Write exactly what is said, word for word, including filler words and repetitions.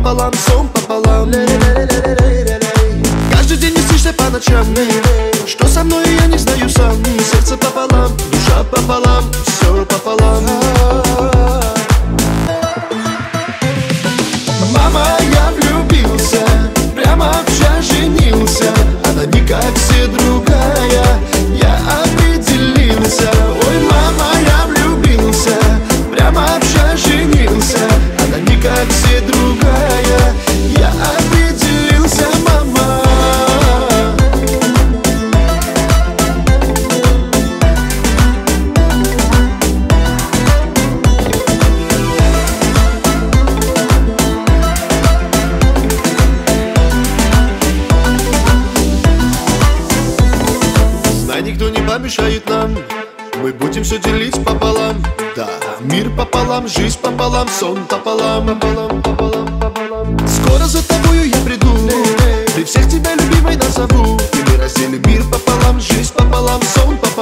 пополам, сон пополам. Каждый день не спишься по ночам. Что со мной, я не знаю сам. Сердце пополам, душа пополам, все пополам. Мама, я влюбился, прямо вчера женился. Она не как все другая, я определился. Ой, мама, я влюбился, прямо вчера женился. Она не как все другая, я определился, мама. Никто не помешает нам, мы будем все делить пополам. Да, мир пополам, жизнь пополам, сон пополам, пополам, пополам, пополам. Скоро за тобою я приду, при всех тебя любимой назову. И мы разделим мир пополам, жизнь пополам, сон пополам.